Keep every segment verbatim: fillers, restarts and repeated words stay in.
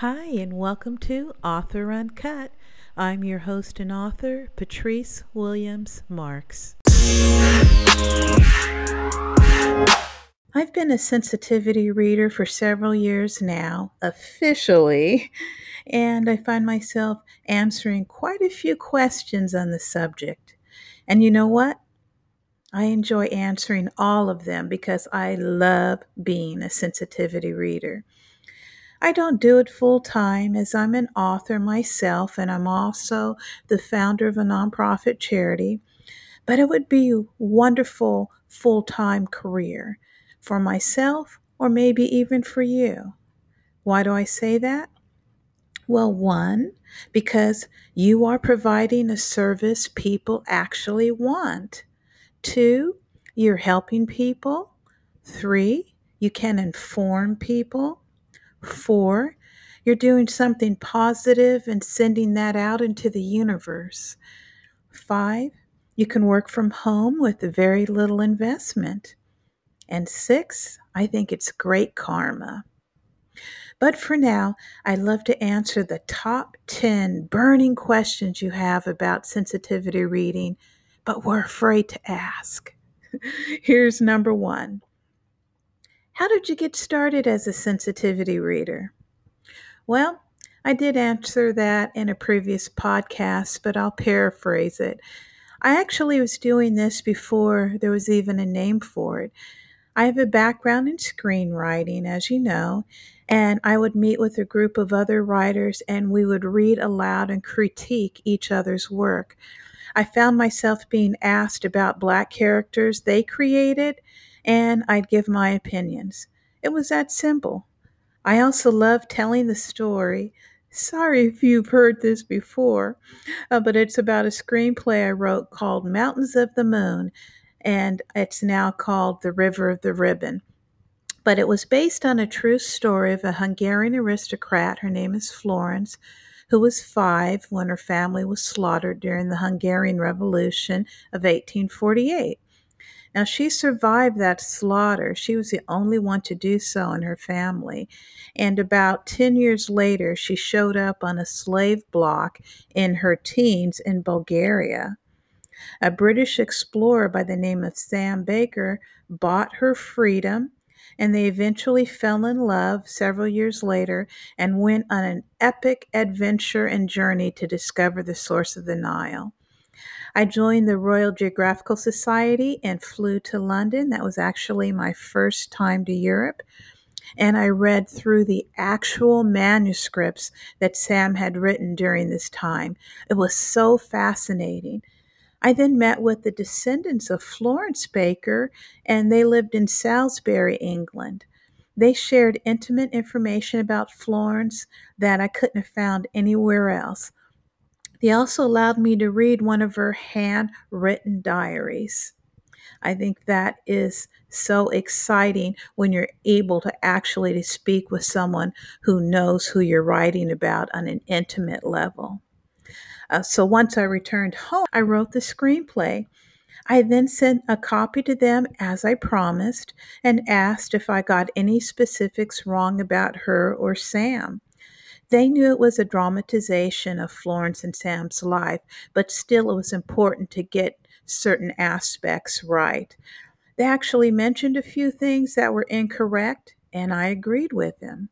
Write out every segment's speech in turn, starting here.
Hi, and welcome to Author Uncut. I'm your host and author, Patrice Williams Marks. I've been a sensitivity reader for several years now, officially, and I find myself answering quite a few questions on the subject. And you know what? I enjoy answering all of them because I love being a sensitivity reader. I don't do it full time as I'm an author myself and I'm also the founder of a nonprofit charity, but it would be a wonderful full time career for myself or maybe even for you. Why do I say that? Well, one, because you are providing a service people actually want. Two, you're helping people. Three, you can inform people. Four, you're doing something positive and sending that out into the universe. Five, you can work from home with very little investment. And six, I think it's great karma. But for now, I'd love to answer the top ten burning questions you have about sensitivity reading, but we're afraid to ask. Here's number one. How did you get started as a sensitivity reader? Well, I did answer that in a previous podcast, but I'll paraphrase it. I actually was doing this before there was even a name for it. I have a background in screenwriting, as you know, and I would meet with a group of other writers and we would read aloud and critique each other's work. I found myself being asked about Black characters they created, and I'd give my opinions. It was that simple. I also love telling the story. Sorry if you've heard this before, uh, but it's about a screenplay I wrote called Mountains of the Moon, and it's now called The River of the Ribbon. But it was based on a true story of a Hungarian aristocrat. Her name is Florence, who was five when her family was slaughtered during the Hungarian Revolution of eighteen forty-eight. Now, she survived that slaughter. She was the only one to do so in her family. And about ten years later, she showed up on a slave block in her teens in Bulgaria. A British explorer by the name of Sam Baker bought her freedom, and they eventually fell in love several years later and went on an epic adventure and journey to discover the source of the Nile. I joined the Royal Geographical Society and flew to London. That was actually my first time to Europe. And I read through the actual manuscripts that Sam had written during this time. It was so fascinating. I then met with the descendants of Florence Baker, and they lived in Salisbury, England. They shared intimate information about Florence that I couldn't have found anywhere else. They also allowed me to read one of her handwritten diaries. I think that is so exciting when you're able to actually to speak with someone who knows who you're writing about on an intimate level. Uh, so once I returned home, I wrote the screenplay. I then sent a copy to them as I promised and asked if I got any specifics wrong about her or Sam. They knew it was a dramatization of Florence and Sam's life, but still it was important to get certain aspects right. They actually mentioned a few things that were incorrect, and I agreed with them.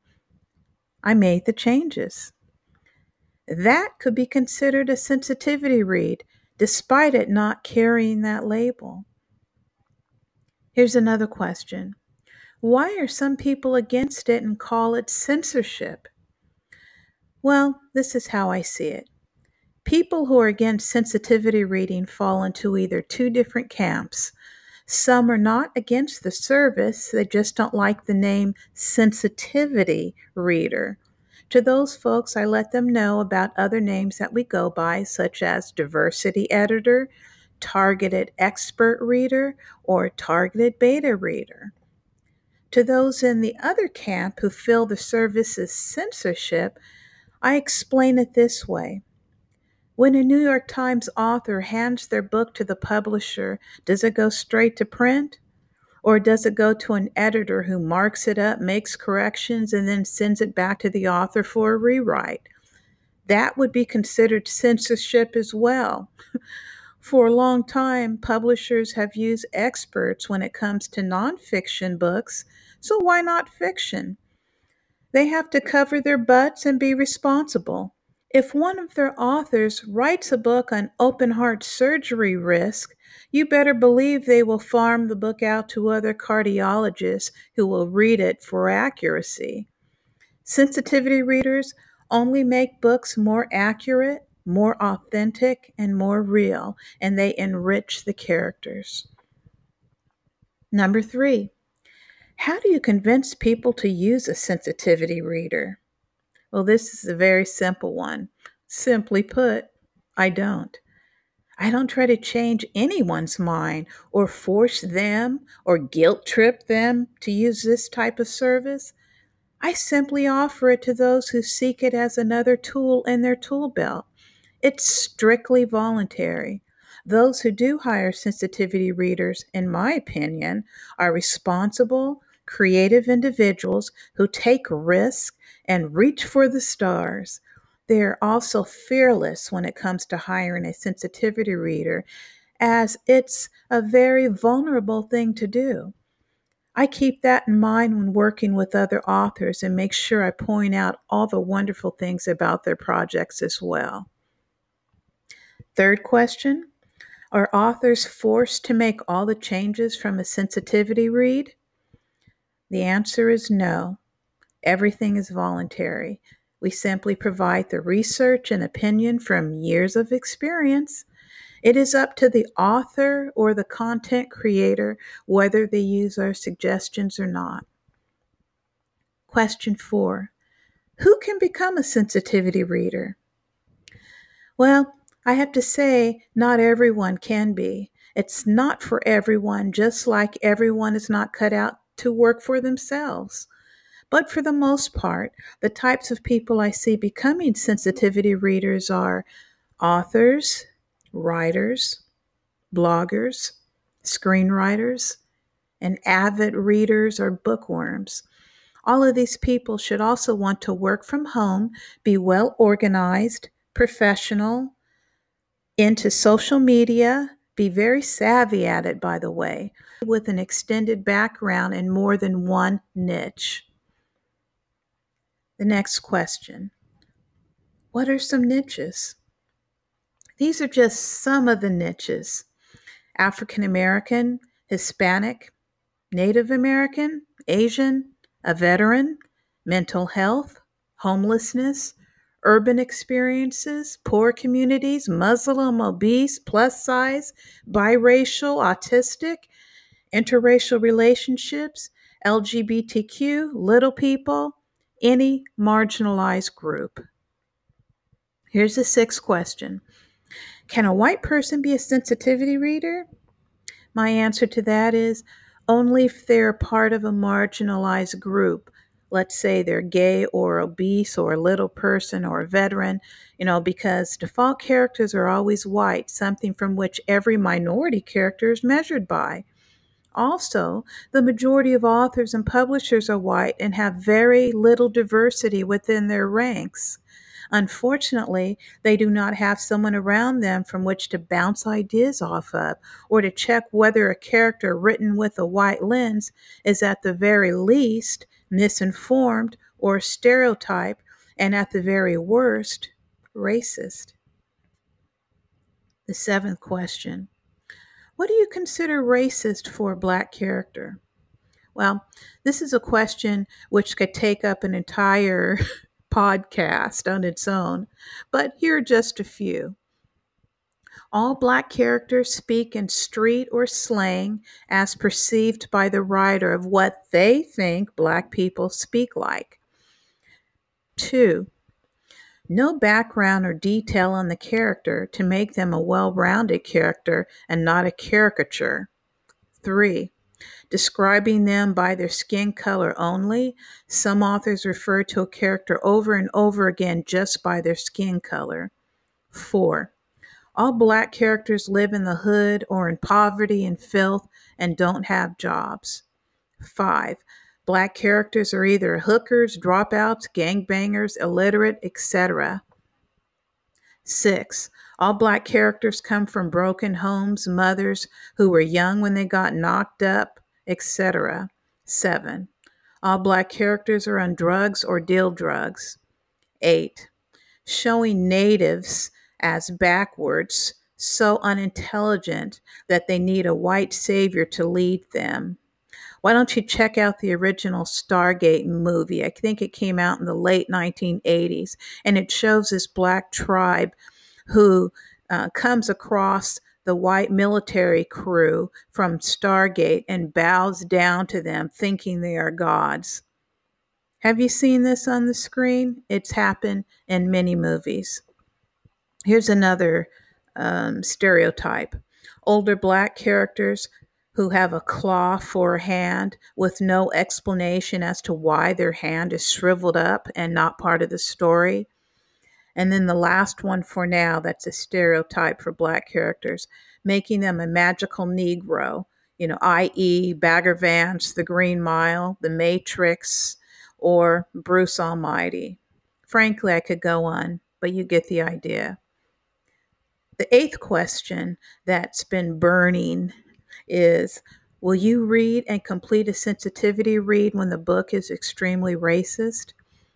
I made the changes. That could be considered a sensitivity read, despite it not carrying that label. Here's another question. Why are some people against it and call it censorship? Well, this is how I see it. People who are against sensitivity reading fall into either two different camps. Some are not against the service, they just don't like the name sensitivity reader. To those folks, I let them know about other names that we go by, such as diversity editor, targeted expert reader, or targeted beta reader. To those in the other camp who feel the service is censorship, I explain it this way. When a New York Times author hands their book to the publisher, does it go straight to print? Or does it go to an editor who marks it up, makes corrections, and then sends it back to the author for a rewrite? That would be considered censorship as well. For a long time, publishers have used experts when it comes to nonfiction books, so why not fiction? They have to cover their butts and be responsible. If one of their authors writes a book on open heart surgery risk, you better believe they will farm the book out to other cardiologists who will read it for accuracy. Sensitivity readers only make books more accurate, more authentic, and more real, and they enrich the characters. Number three, how do you convince people to use a sensitivity reader? Well, this is a very simple one. Simply put, I don't. I don't try to change anyone's mind or force them or guilt trip them to use this type of service. I simply offer it to those who seek it as another tool in their tool belt. It's strictly voluntary. Those who do hire sensitivity readers, in my opinion, are responsible, creative individuals who take risks and reach for the stars. They are also fearless when it comes to hiring a sensitivity reader, as it's a very vulnerable thing to do. I keep that in mind when working with other authors and make sure I point out all the wonderful things about their projects as well. Third question, are authors forced to make all the changes from a sensitivity read? The answer is no. Everything is voluntary. We simply provide the research and opinion from years of experience. It is up to the author or the content creator whether they use our suggestions or not. Question four, who can become a sensitivity reader? Well, I have to say, not everyone can be. It's not for everyone, just like everyone is not cut out to work for themselves. But for the most part, the types of people I see becoming sensitivity readers are authors, writers, bloggers, screenwriters, and avid readers or bookworms. All of these people should also want to work from home, be well organized, professional, into social media, be very savvy at it, by the way, with an extended background in more than one niche. The next question, what are some niches? These are just some of the niches. African American, Hispanic, Native American, Asian, a veteran, mental health, homelessness, urban experiences, poor communities, Muslim, obese, plus size, biracial, autistic, interracial relationships, L G B T Q, little people, any marginalized group. Here's the sixth question. Can a white person be a sensitivity reader? My answer to that is only if they're part of a marginalized group. Let's say they're gay or obese or a little person or a veteran, you know, because default characters are always white, something from which every minority character is measured by. Also, the majority of authors and publishers are white and have very little diversity within their ranks. Unfortunately, they do not have someone around them from which to bounce ideas off of or to check whether a character written with a white lens is at the very least misinformed or stereotyped and at the very worst racist. The seventh question. What do you consider racist for a Black character? Well, this is a question which could take up an entire podcast on its own, but here are just a few. All Black characters speak in street or slang as perceived by the writer of what they think Black people speak like. Two, no background or detail on the character to make them a well-rounded character and not a caricature. Three, describing them by their skin color only. Some authors refer to a character over and over again just by their skin color. Four, All black characters live in the hood or in poverty and filth and don't have jobs. Five, black characters are either hookers, dropouts, gangbangers, illiterate, et cetera. Six, all black characters come from broken homes, mothers who were young when they got knocked up, et cetera. Seven, all black characters are on drugs or deal drugs. Eight, showing natives as backwards, so unintelligent that they need a white savior to lead them. Why don't you check out the original Stargate movie? I think it came out in the late nineteen eighties, and it shows this black tribe who uh, comes across the white military crew from Stargate and bows down to them, thinking they are gods. Have you seen this on the screen? It's happened in many movies. Here's another um, stereotype. Older black characters who have a claw for a hand with no explanation as to why their hand is shriveled up and not part of the story. And then the last one for now, that's a stereotype for black characters, making them a magical Negro, you know, that is. Bagger Vance, The Green Mile, The Matrix, or Bruce Almighty. Frankly, I could go on, but you get the idea. The eighth question that's been burning is, will you read and complete a sensitivity read when the book is extremely racist?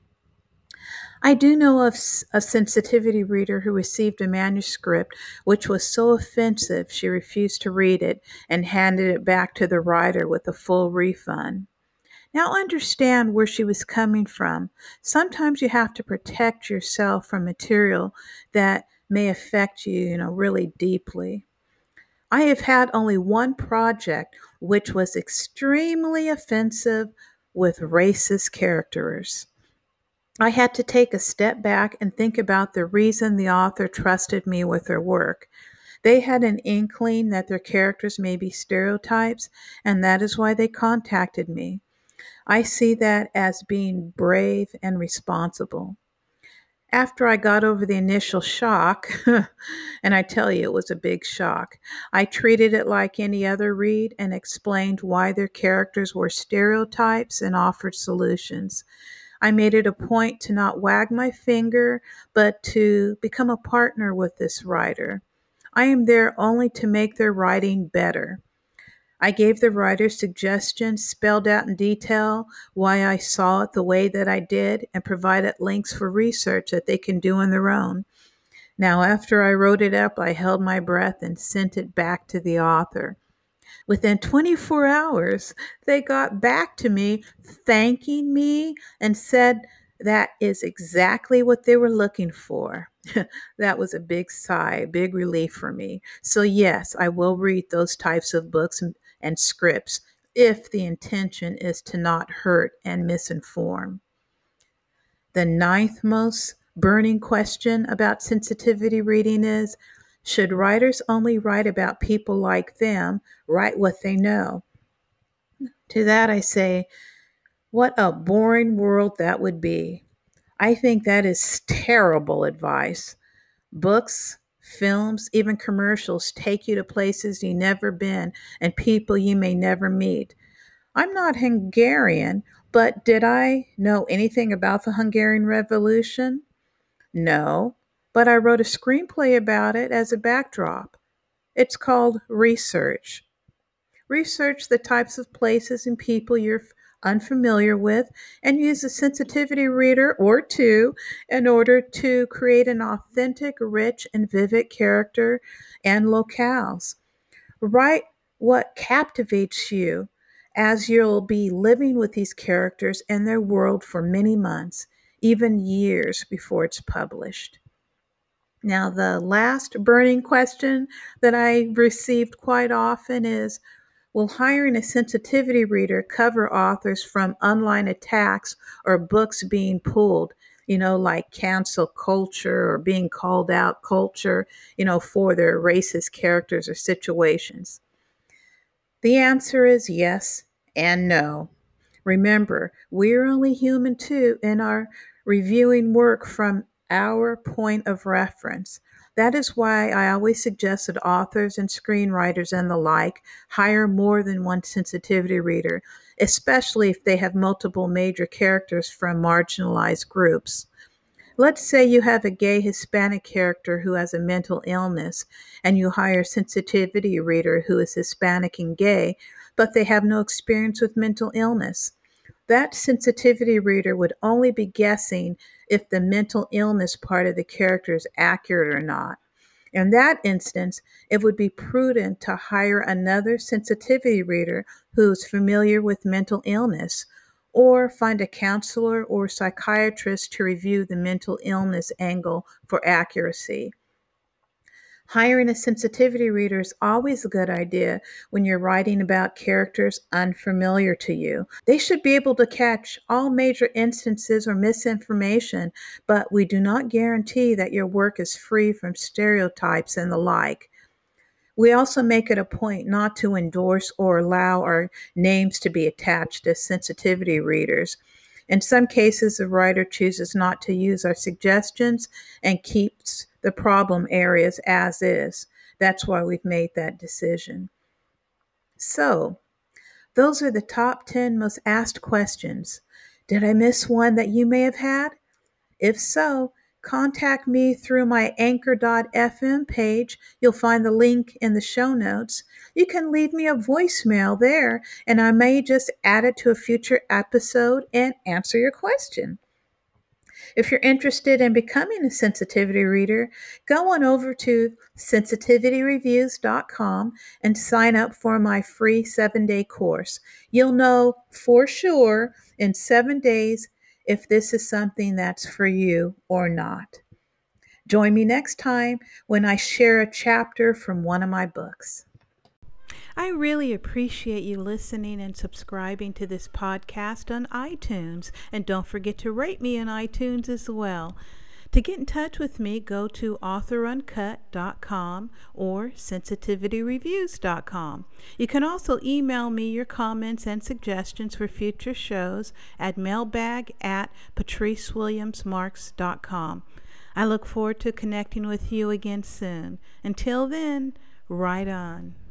I do know of a sensitivity reader who received a manuscript which was so offensive she refused to read it and handed it back to the writer with a full refund. Now understand where she was coming from. Sometimes you have to protect yourself from material that may affect you, you know, really deeply. I have had only one project which was extremely offensive with racist characters. I had to take a step back and think about the reason the author trusted me with their work. They had an inkling that their characters may be stereotypes, and that is why they contacted me. I see that as being brave and responsible. After I got over the initial shock, and I tell you it was a big shock, I treated it like any other read and explained why their characters were stereotypes and offered solutions. I made it a point to not wag my finger, but to become a partner with this writer. I am there only to make their writing better. I gave the writer suggestions, spelled out in detail why I saw it the way that I did, and provided links for research that they can do on their own. Now, after I wrote it up, I held my breath and sent it back to the author. Within twenty-four hours, they got back to me, thanking me, and said that is exactly what they were looking for. That was a big sigh, a big relief for me. So, yes, I will read those types of books and, and scripts if the intention is to not hurt and misinform. The ninth most burning question about sensitivity reading is, should writers only write about people like them, write what they know? To that I say, what a boring world that would be. I think that is terrible advice. Books, films, even commercials take you to places you've never been and people you may never meet. I'm not Hungarian, but did I know anything about the Hungarian Revolution? No, but I wrote a screenplay about it as a backdrop. It's called Research. Research the types of places and people you're unfamiliar with and use a sensitivity reader or two in order to create an authentic, rich, and vivid character and locales. Write what captivates you as you'll be living with these characters and their world for many months, even years before it's published. Now, the last burning question that I received quite often is, will hiring a sensitivity reader cover authors from online attacks or books being pulled, you know, like cancel culture or being called out culture, you know, for their racist characters or situations? The answer is yes and no. Remember, we're only human too and are reviewing work from our point of reference. That is why I always suggest that authors and screenwriters and the like hire more than one sensitivity reader, especially if they have multiple major characters from marginalized groups. Let's say you have a gay Hispanic character who has a mental illness, and you hire a sensitivity reader who is Hispanic and gay, but they have no experience with mental illness. That sensitivity reader would only be guessing if the mental illness part of the character is accurate or not. In that instance, it would be prudent to hire another sensitivity reader who is familiar with mental illness, or find a counselor or psychiatrist to review the mental illness angle for accuracy. Hiring a sensitivity reader is always a good idea when you're writing about characters unfamiliar to you. They should be able to catch all major instances or misinformation, but we do not guarantee that your work is free from stereotypes and the like. We also make it a point not to endorse or allow our names to be attached as sensitivity readers. In some cases, the writer chooses not to use our suggestions and keeps the problem areas as is. That's why we've made that decision. So, those are the top ten most asked questions. Did I miss one that you may have had? If so, contact me through my anchor dot f m page. You'll find the link in the show notes. You can leave me a voicemail there, and I may just add it to a future episode and answer your question. If you're interested in becoming a sensitivity reader, go on over to sensitivity reviews dot com and sign up for my free seven-day course. You'll know for sure in seven days if this is something that's for you or not. Join me next time when I share a chapter from one of my books. I really appreciate you listening and subscribing to this podcast on iTunes. And don't forget to rate me on iTunes as well. To get in touch with me, go to author uncut dot com or sensitivity reviews dot com. You can also email me your comments and suggestions for future shows at mailbag at patrice williams marks dot com. I look forward to connecting with you again soon. Until then, write on.